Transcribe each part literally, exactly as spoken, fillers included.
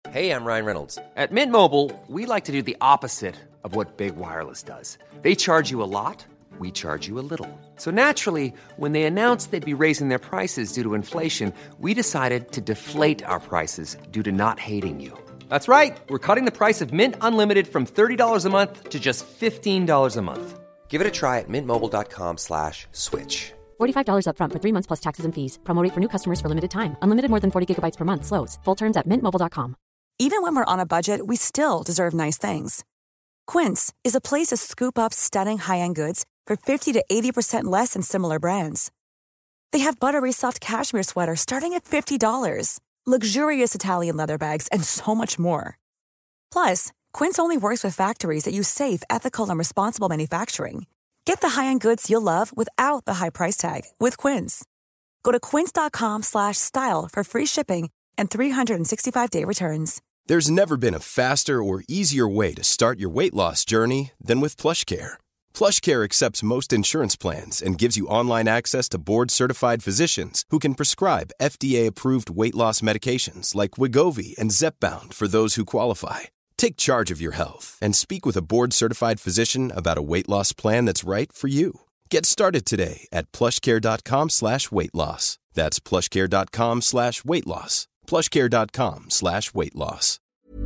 Hey, I'm Ryan Reynolds. At Mint Mobile, we like to do the opposite of what Big Wireless does. They charge you a lot, we charge you a little. So naturally, when they announced they'd be raising their prices due to inflation, we decided to deflate our prices due to not hating you. That's right. We're cutting the price of Mint Unlimited from thirty dollars a month to just fifteen dollars a month. Give it a try at mintmobile.com slash switch. forty-five dollars up front for three months plus taxes and fees. Promo rate for new customers for limited time. Unlimited more than forty gigabytes per month. Slows full terms at mint mobile dot com. Even when we're on a budget, we still deserve nice things. Quince is a place to scoop up stunning high-end goods for fifty to eighty percent less than similar brands. They have buttery soft cashmere sweaters starting at fifty dollars, luxurious Italian leather bags, and so much more. Plus, Quince only works with factories that use safe, ethical, and responsible manufacturing. Get the high-end goods you'll love without the high price tag with Quince. Go to quince.com slash style for free shipping and three sixty-five day returns. There's never been a faster or easier way to start your weight loss journey than with PlushCare. PlushCare accepts most insurance plans and gives you online access to board-certified physicians who can prescribe F D A-approved weight loss medications like Wegovy and Zepbound for those who qualify. Take charge of your health and speak with a board-certified physician about a weight loss plan that's right for you. Get started today at plushcare.com slash weight loss. That's plushcare.com slash weight loss. plushcare.com slash weight loss.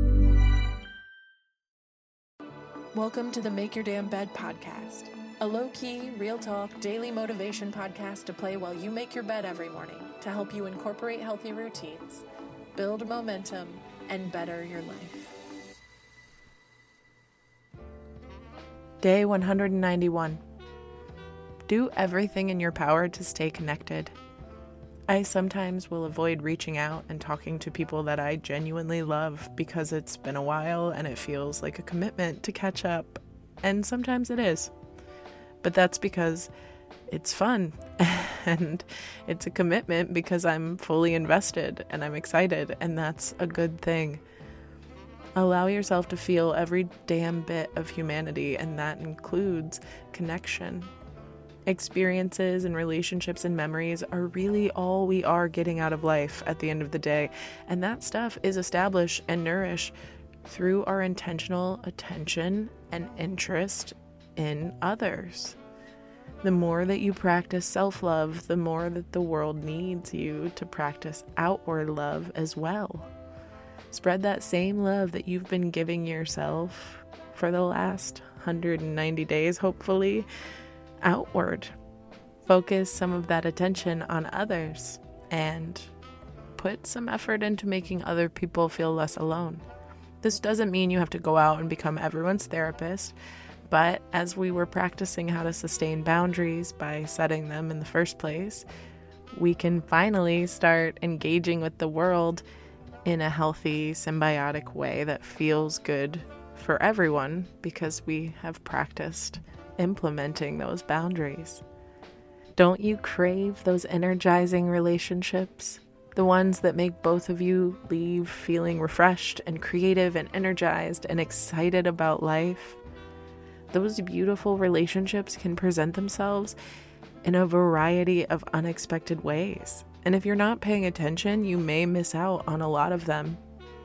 Welcome to the Make Your Damn Bed podcast, a low-key, real-talk, daily motivation podcast to play while you make your bed every morning to help you incorporate healthy routines, build momentum, and better your life. Day one hundred ninety-one. Do everything in your power to stay connected. I sometimes will avoid reaching out and talking to people that I genuinely love because it's been a while and it feels like a commitment to catch up. And sometimes it is. But that's because it's fun and it's a commitment because I'm fully invested and I'm excited, and that's a good thing. Allow yourself to feel every damn bit of humanity, and that includes connection. Experiences and relationships and memories are really all we are getting out of life at the end of the day, and that stuff is established and nourished through our intentional attention and interest in others. The more that you practice self-love, the more that the world needs you to practice outward love as well. Spread that same love that you've been giving yourself for the last one hundred ninety days, hopefully, outward. Focus some of that attention on others and put some effort into making other people feel less alone. This doesn't mean you have to go out and become everyone's therapist, but as we were practicing how to sustain boundaries by setting them in the first place, we can finally start engaging with the world in a healthy, symbiotic way that feels good for everyone because we have practiced implementing those boundaries. Don't you crave those energizing relationships? The ones that make both of you leave feeling refreshed and creative and energized and excited about life? Those beautiful relationships can present themselves in a variety of unexpected ways. And if you're not paying attention, you may miss out on a lot of them.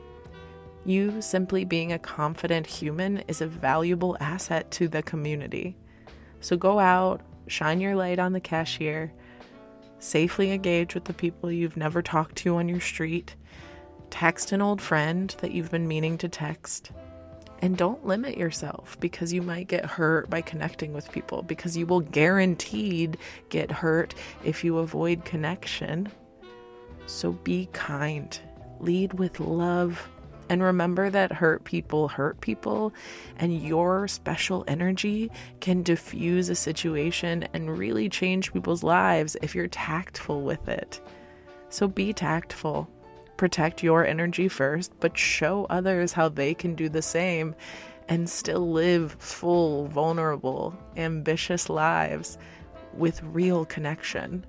You simply being a confident human is a valuable asset to the community. So go out, shine your light on the cashier, safely engage with the people you've never talked to on your street, text an old friend that you've been meaning to text, and don't limit yourself because you might get hurt by connecting with people, because you will guaranteed get hurt if you avoid connection. So be kind, lead with love, and remember that hurt people hurt people, and your special energy can diffuse a situation and really change people's lives if you're tactful with it. So be tactful. Protect your energy first, but show others how they can do the same and still live full, vulnerable, ambitious lives with real connection.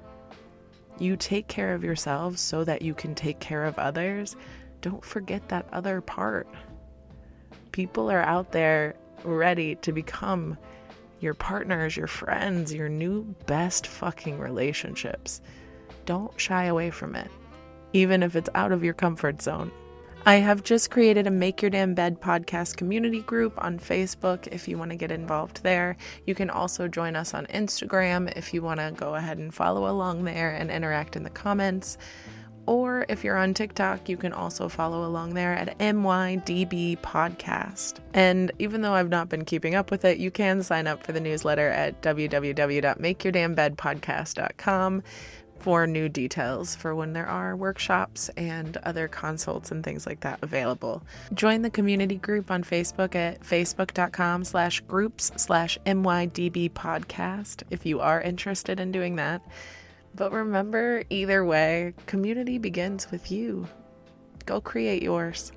You take care of yourselves so that you can take care of others. Don't forget that other part. People are out there ready to become your partners, your friends, your new best fucking relationships. Don't shy away from it, even if it's out of your comfort zone. I have just created a Make Your Damn Bed podcast community group on Facebook if you want to get involved there. You can also join us on Instagram if you want to go ahead and follow along there and interact in the comments. Or if you're on TikTok, you can also follow along there at M Y D B Podcast. And even though I've not been keeping up with it, you can sign up for the newsletter at w w w dot make your damn bed podcast dot com for new details for when there are workshops and other consults and things like that available. Join the community group on Facebook at facebook.com slash groups slash MYDB podcast if you are interested in doing that. But remember, either way, community begins with you. Go create yours.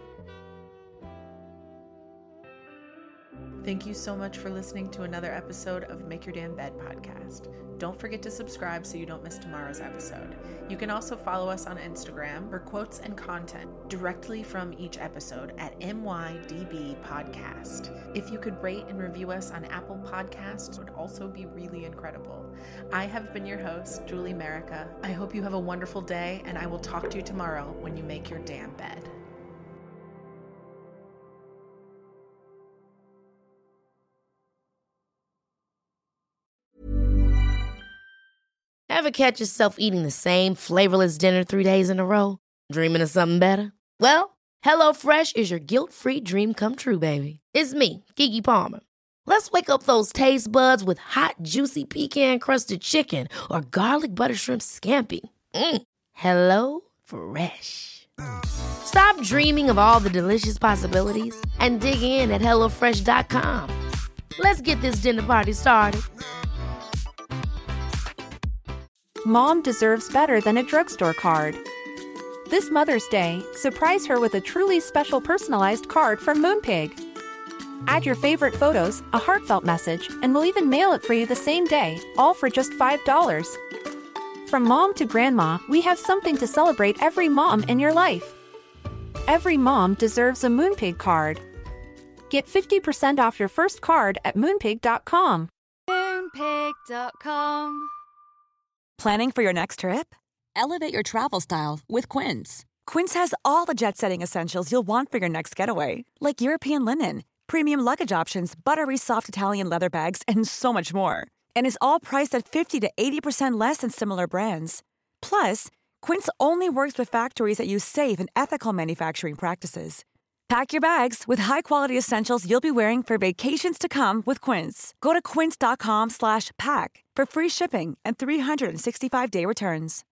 Thank you so much for listening to another episode of Make Your Damn Bed podcast. Don't forget to subscribe so you don't miss tomorrow's episode. You can also follow us on Instagram for quotes and content directly from each episode at M Y D B Podcast. If you could rate and review us on Apple Podcasts, would also be really incredible. I have been your host, Julie Merica. I hope you have a wonderful day, and I will talk to you tomorrow when you make your damn bed. Ever catch yourself eating the same flavorless dinner three days in a row? Dreaming of something better? Well, HelloFresh is your guilt-free dream come true, baby. It's me, Keke Palmer. Let's wake up those taste buds with hot, juicy pecan-crusted chicken or garlic butter shrimp scampi. Mm. Hello Fresh. Stop dreaming of all the delicious possibilities and dig in at hello fresh dot com. Let's get this dinner party started. Mom deserves better than a drugstore card. This Mother's Day, surprise her with a truly special personalized card from Moonpig. Add your favorite photos, a heartfelt message, and we'll even mail it for you the same day, all for just five dollars. From mom to grandma, we have something to celebrate every mom in your life. Every mom deserves a Moonpig card. Get fifty percent off your first card at moonpig dot com. moonpig dot com. Planning for your next trip? Elevate your travel style with Quince. Quince has all the jet-setting essentials you'll want for your next getaway, like European linen, premium luggage options, buttery soft Italian leather bags, and so much more. And is all priced at fifty to eighty percent less than similar brands. Plus, Quince only works with factories that use safe and ethical manufacturing practices. Pack your bags with high-quality essentials you'll be wearing for vacations to come with Quince. Go to quince dot com slash pack for free shipping and three sixty-five day returns.